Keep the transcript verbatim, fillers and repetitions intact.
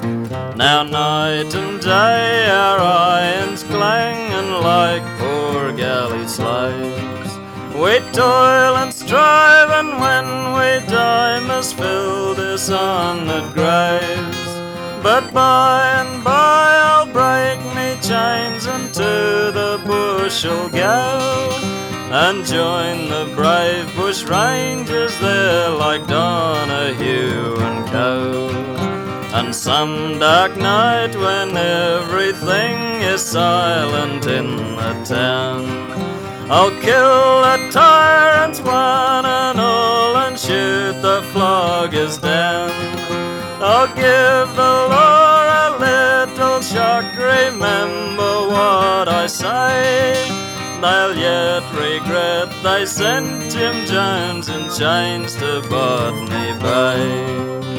Now night and day our irons clanging like poor galley slaves. We toil and strive, and when we die must fill dishonoured graves. But by and by I'll break me chains and to the bush I'll go, and join the brave bush rangers there like Donahue and Co. And some dark night when everything is silent in the town, I'll kill the tyrants one and all and shoot the floggers down. I'll give the Lord a little shock, remember what I say. They'll yet regret they sent Jim Jones in chains to Botany Bay.